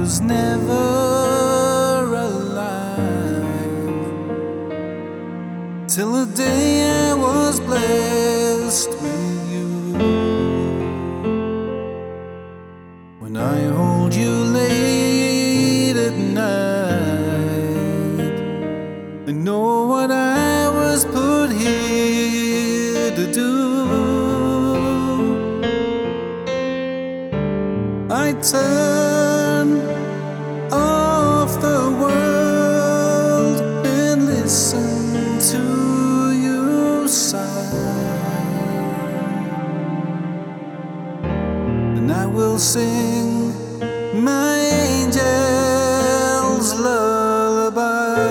was never alive till the day I was blessed with you. When I hold you late at night, I know what I was put here to do. I turn off the world and listen to you sigh, and I will sing my angel's lullaby.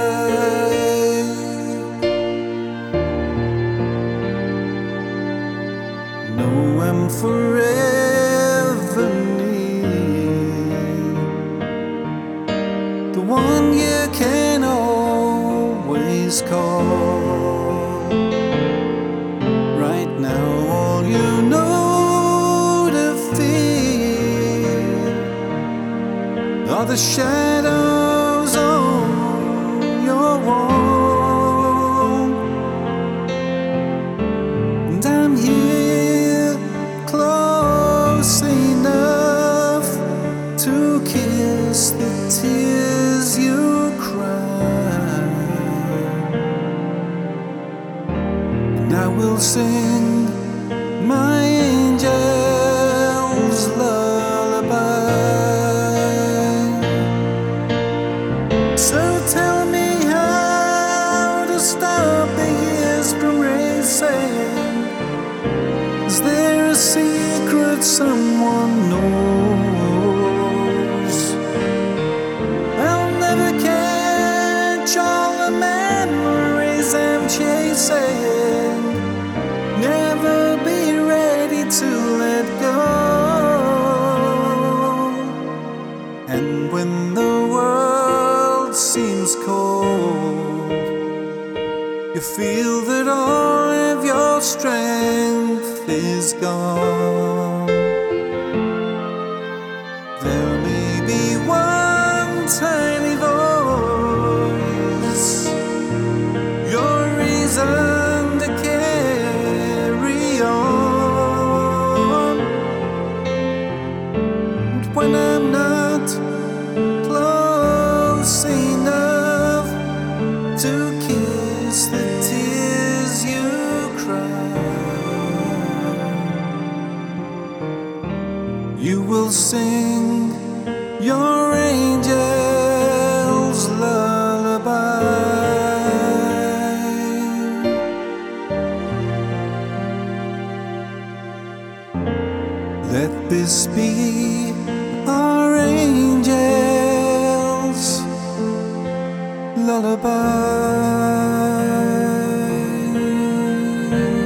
No, I'm forever near, the one you can always call. Right now all you know to fear are the shadows on your wall. And I'm here close enough to kiss the tears you cry, and I will sing my angel's lullaby. So tell me how to stop the years from racing. Is there a secret someone knows? I'll never catch all the memories I'm chasing, never be ready to let go. And when the world seems cold, you feel that all of your strength is gone. There may be one tiny voice, your reason to carry on. And when I'm not close enough to kiss the tears you cry, you will sing your angel's lullaby. Let this be our angel's lullaby.